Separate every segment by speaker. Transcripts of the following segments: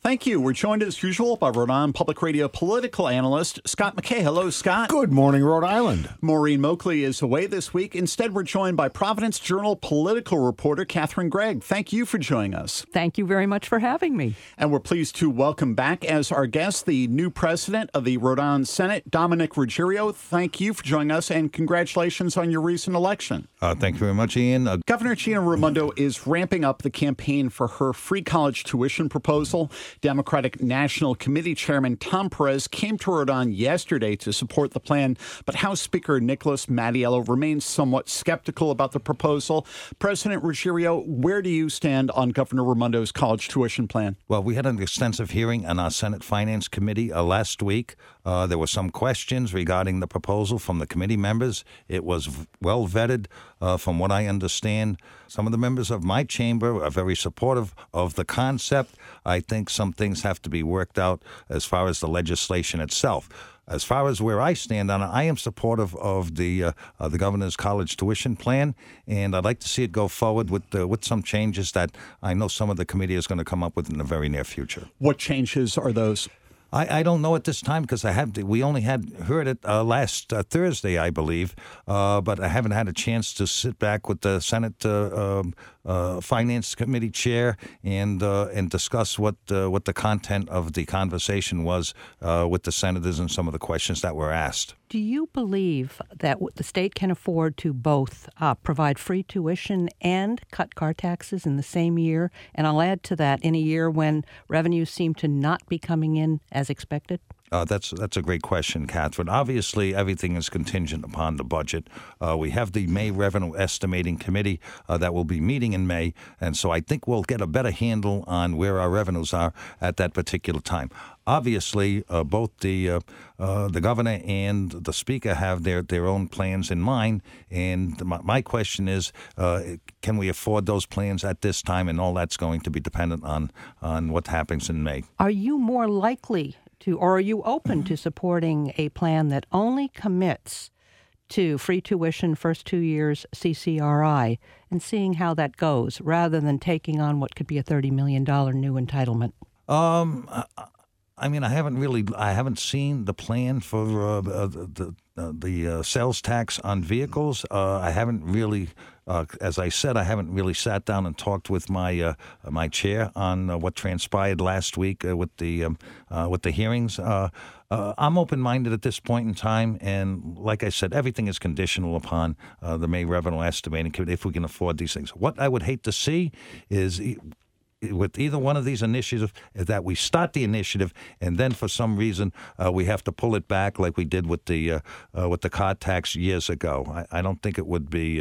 Speaker 1: Thank you. We're joined as usual by Rhode Island Public Radio political analyst Scott McKay. Hello, Scott.
Speaker 2: Good morning, Rhode Island.
Speaker 1: Maureen Moakley is away this week. Instead, we're joined by Providence Journal political reporter Catherine Gregg. Thank you for joining us.
Speaker 3: Thank you very much for having me.
Speaker 1: And we're pleased to welcome back as our guest the new president of the Rhode Island Senate, Dominic Ruggerio. Thank you for joining us, and congratulations on your recent election.
Speaker 4: Thank you very much, Ian.
Speaker 1: Governor Gina Raimondo is ramping up the campaign for her free college tuition proposal. Democratic National Committee Chairman Tom Perez came to Rhode Island yesterday to support the plan, but House Speaker Nicholas Mattiello remains somewhat skeptical about the proposal. President Ruggerio, where do you stand on Governor Raimondo's college tuition plan?
Speaker 4: Well, we had an extensive hearing on our Senate Finance Committee last week. There were some questions regarding the proposal from the committee members. It was well vetted. From what I understand, some of the members of my chamber are very supportive of the concept. I think some things have to be worked out as far as the legislation itself. As far as where I stand on it, I am supportive of the governor's college tuition plan, and I'd like to see it go forward with some changes that I know some of the committee is going to come up with in the very near future.
Speaker 1: What changes are those?
Speaker 4: I don't know at this time because we only had heard it last Thursday, I believe, but I haven't had a chance to sit back with the Senate Finance Committee chair and discuss what the content of the conversation was with the senators and some of the questions that were asked.
Speaker 3: Do you believe that the state can afford to both provide free tuition and cut car taxes in the same year? And I'll add to that, in a year when revenues seem to not be coming in as expected?
Speaker 4: That's a great question, Catherine. Obviously, everything is contingent upon the budget. We have the May Revenue Estimating Committee that will be meeting in May, and so I think we'll get a better handle on where our revenues are at that particular time. Obviously, both the governor and the speaker have their own plans in mind, and my question is, can we afford those plans at this time? And all that's going to be dependent on what happens in May.
Speaker 3: Are you more likely to, or are you open to supporting a plan that only commits to free tuition first 2 years CCRI and seeing how that goes, rather than taking on what could be a $30 million new entitlement?
Speaker 4: I mean, I haven't seen the plan for the sales tax on vehicles. I haven't really, as I said, I haven't really sat down and talked with my chair on what transpired last week with the hearings. I'm open-minded at this point in time, and like I said, everything is conditional upon the May Revenue Estimating Committee if we can afford these things. What I would hate to see is, with either one of these initiatives, that we start the initiative and then for some reason we have to pull it back like we did with the car tax years ago. I don't think it would be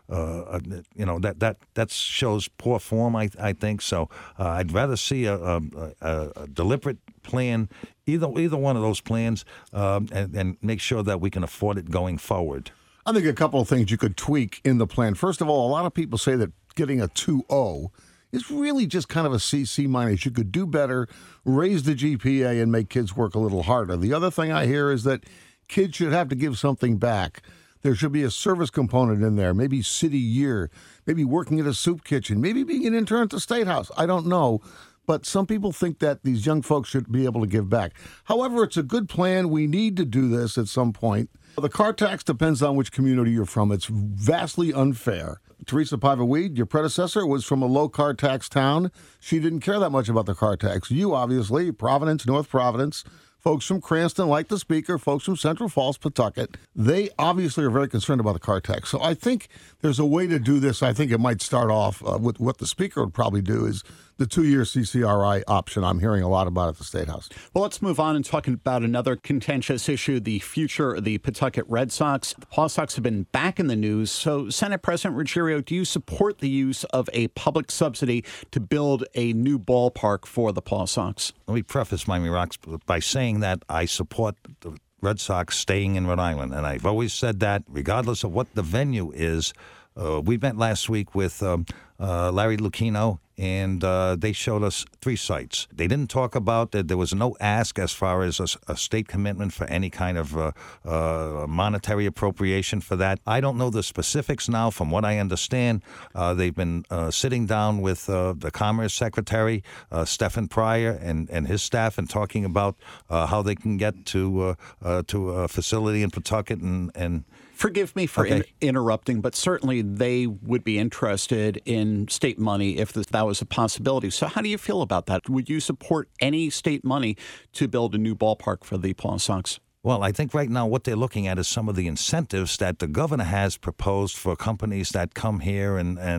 Speaker 4: that shows poor form. I think so. I'd rather see a deliberate plan, either one of those plans, and make sure that we can afford it going forward.
Speaker 2: I think a couple of things you could tweak in the plan. First of all, a lot of people say that getting a 2.0 is really just kind of a C minus. You could do better, raise the GPA, and make kids work a little harder. The other thing I hear is that kids should have to give something back. There should be a service component in there, maybe city year, maybe working at a soup kitchen, maybe being an intern at the State House. I don't know. But some people think that these young folks should be able to give back. However, it's a good plan. We need to do this at some point. The car tax depends on which community you're from. It's vastly unfair. Teresa Paiva-Weed, your predecessor, was from a low car tax town. She didn't care that much about the car tax. You, obviously, Providence, North Providence, folks from Cranston, like the speaker, folks from Central Falls, Pawtucket, they obviously are very concerned about the car tax. So I think there's a way to do this. I think it might start off with what the speaker would probably do is the 2-year CCRI option. I'm hearing a lot about at the State House.
Speaker 1: Well, let's move on and talk about another contentious issue, the future of the Pawtucket Red Sox. The Paw Sox have been back in the news. So, Senate President Ruggerio, do you support the use of a public subsidy to build a new ballpark for the Paw Sox?
Speaker 4: Let me preface my remarks by saying that I support the Red Sox staying in Rhode Island, and I've always said that regardless of what the venue is. We met last week with Larry Lucchino and they showed us 3 sites. They didn't talk about that. There was no ask as far as a state commitment for any kind of monetary appropriation for that. I don't know the specifics now. From what I understand, they've been sitting down with the Commerce Secretary, Stephen Pryor, and his staff, and talking about how they can get to a facility in Pawtucket and
Speaker 1: Forgive me for interrupting, but certainly they would be interested in state money if that was a possibility. So how do you feel about that? Would you support any state money to build a new ballpark for the Paw Sox?
Speaker 4: Well, I think right now what they're looking at is some of the incentives that the governor has proposed for companies that come here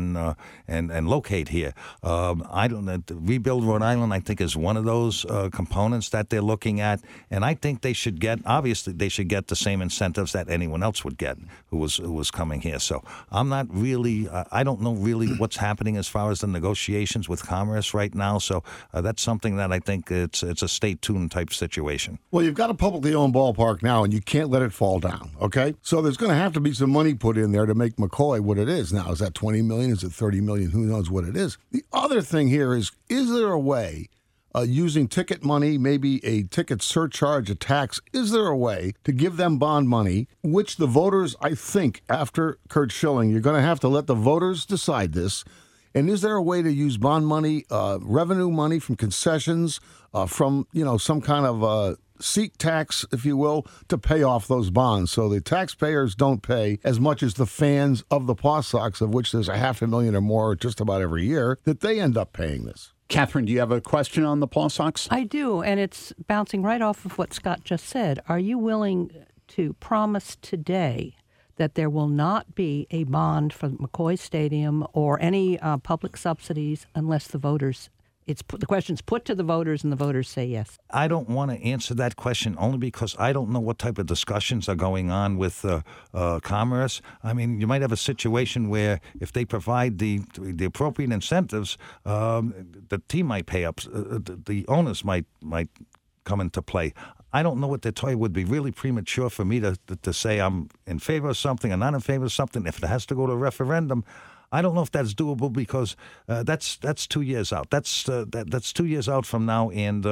Speaker 4: and locate here. I don't know. Rebuild Rhode Island, I think, is one of those components that they're looking at, and I think they should get the same incentives that anyone else would get who was coming here. So I'm not really. I don't know really what's happening as far as the negotiations with Commerce right now. So that's something that I think it's a stay tuned type situation.
Speaker 2: Well, you've got a publicly owned ballpark now, and you can't let it fall down, okay? So there's going to have to be some money put in there to make McCoy what it is now. Is that $20 million? Is it $30 million? Who knows what it is? The other thing here is there a way, using ticket money, maybe a ticket surcharge, a tax, is there a way to give them bond money, which the voters, I think, after Curt Schilling, you're going to have to let the voters decide this. And is there a way to use bond money, revenue money from concessions, from, some kind of seat tax, if you will, to pay off those bonds so the taxpayers don't pay as much as the fans of the Paw Sox, of which there's 500,000 or more just about every year, that they end up paying this?
Speaker 1: Catherine, do you have a question on the Paw Sox?
Speaker 3: I do, and it's bouncing right off of what Scott just said. Are you willing to promise today that there will not be a bond for McCoy Stadium or any public subsidies unless the voters the question's put to the voters and the voters say yes?
Speaker 4: I don't want to answer that question only because I don't know what type of discussions are going on with Commerce. I mean, you might have a situation where if they provide the appropriate incentives, the team might pay up, the owners might come into play. I don't know what they're talking. It would be really premature for me to say I'm in favor of something or not in favor of something. If it has to go to a referendum, I don't know if that's doable because that's 2 years out. That's 2 years out from now, and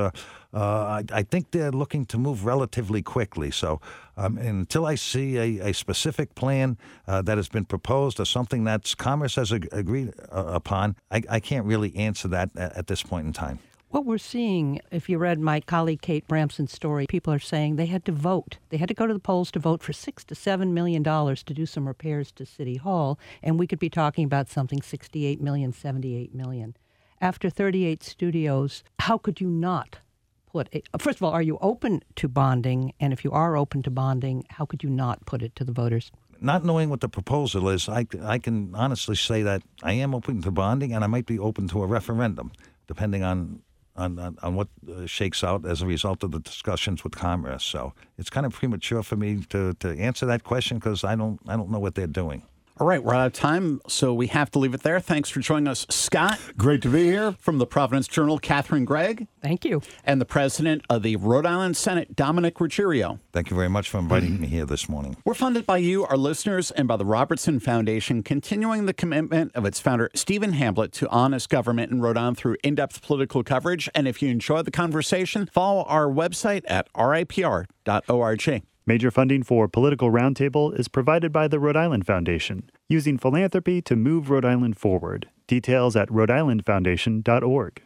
Speaker 4: I think they're looking to move relatively quickly. So until I see a specific plan that has been proposed or something that Commerce has agreed upon, I can't really answer that at this point in time.
Speaker 3: What we're seeing, if you read my colleague Kate Bramson's story, people are saying they had to vote. They had to go to the polls to vote for $6 to $7 million to do some repairs to City Hall, and we could be talking about something $68 million, $78 million. After 38 studios, how could you not first of all, are you open to bonding? And if you are open to bonding, how could you not put it to the voters?
Speaker 4: Not knowing what the proposal is, I can honestly say that I am open to bonding, and I might be open to a referendum, depending on what shakes out as a result of the discussions with Commerce. So it's kind of premature for me to answer that question because I don't know what they're doing.
Speaker 1: All right, we're out of time, so we have to leave it there. Thanks for joining us, Scott.
Speaker 2: Great to be here.
Speaker 1: From the Providence Journal, Catherine Gregg.
Speaker 3: Thank you.
Speaker 1: And the president of the Rhode Island Senate, Dominic Ruggiero.
Speaker 4: Thank you very much for inviting me here this morning.
Speaker 1: We're funded by you, our listeners, and by the Robertson Foundation, continuing the commitment of its founder, Stephen Hamblett, to honest government in Rhode Island through in-depth political coverage. And if you enjoyed the conversation, follow our website at ripr.org.
Speaker 5: Major funding for Political Roundtable is provided by the Rhode Island Foundation, using philanthropy to move Rhode Island forward. Details at rhodeislandfoundation.org.